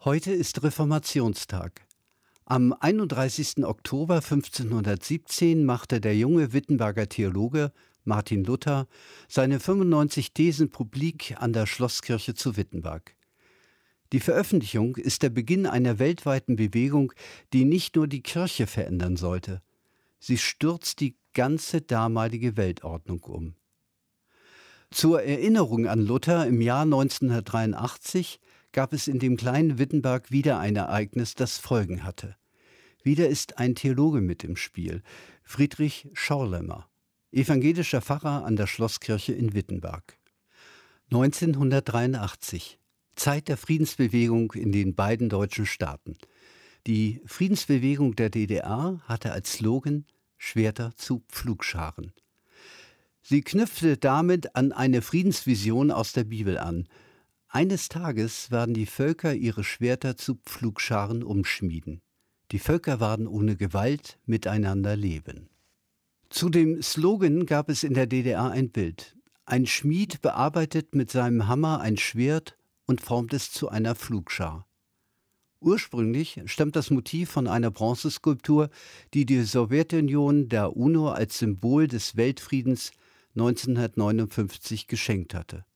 Heute ist Reformationstag. Am 31. Oktober 1517 machte der junge Wittenberger Theologe Martin Luther seine 95 Thesen publik an der Schlosskirche zu Wittenberg. Die Veröffentlichung ist der Beginn einer weltweiten Bewegung, die nicht nur die Kirche verändern sollte. Sie stürzt die ganze damalige Weltordnung um. Zur Erinnerung an Luther im Jahr 1983 gab es in dem kleinen Wittenberg wieder ein Ereignis, das Folgen hatte. Wieder ist ein Theologe mit im Spiel, Friedrich Schorlemmer, evangelischer Pfarrer an der Schlosskirche in Wittenberg. 1983, Zeit der Friedensbewegung in den beiden deutschen Staaten. Die Friedensbewegung der DDR hatte als Slogan »Schwerter zu Pflugscharen«. Sie knüpfte damit an eine Friedensvision aus der Bibel an. Eines Tages werden die Völker ihre Schwerter zu Pflugscharen umschmieden. Die Völker werden ohne Gewalt miteinander leben. Zu dem Slogan gab es in der DDR ein Bild. Ein Schmied bearbeitet mit seinem Hammer ein Schwert und formt es zu einer Pflugschar. Ursprünglich stammt das Motiv von einer Bronzeskulptur, die die Sowjetunion der UNO als Symbol des Weltfriedens 1959 geschenkt hatte.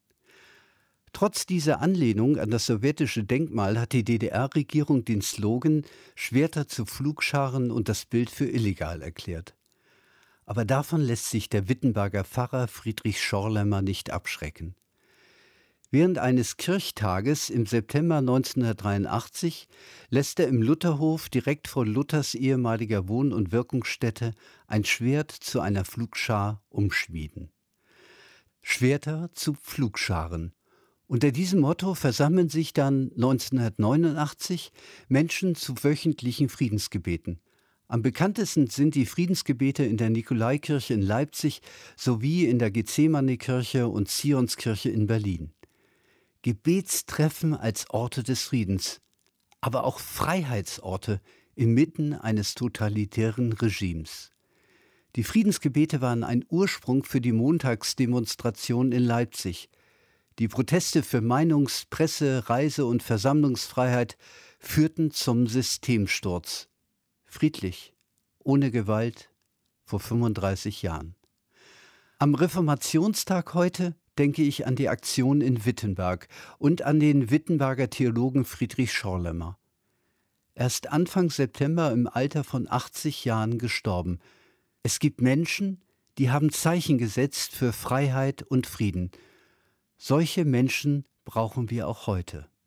Trotz dieser Anlehnung an das sowjetische Denkmal hat die DDR-Regierung den Slogan »Schwerter zu Pflugscharen« und das Bild für illegal erklärt. Aber davon lässt sich der Wittenberger Pfarrer Friedrich Schorlemmer nicht abschrecken. Während eines Kirchtages im September 1983 lässt er im Lutherhof direkt vor Luthers ehemaliger Wohn- und Wirkungsstätte ein Schwert zu einer Pflugschar umschmieden. Schwerter zu Pflugscharen. Unter diesem Motto versammeln sich dann 1989 Menschen zu wöchentlichen Friedensgebeten. Am bekanntesten sind die Friedensgebete in der Nikolaikirche in Leipzig sowie in der Gethsemane-Kirche und Zionskirche in Berlin. Gebetstreffen als Orte des Friedens, aber auch Freiheitsorte inmitten eines totalitären Regimes. Die Friedensgebete waren ein Ursprung für die Montagsdemonstration in Leipzig. Die Proteste für Meinungs-, Presse-, Reise- und Versammlungsfreiheit führten zum Systemsturz. Friedlich, ohne Gewalt, vor 35 Jahren. Am Reformationstag heute denke ich an die Aktion in Wittenberg und an den Wittenberger Theologen Friedrich Schorlemmer. Er ist Anfang September im Alter von 80 Jahren gestorben. Es gibt Menschen, die haben Zeichen gesetzt für Freiheit und Frieden. Solche Menschen brauchen wir auch heute.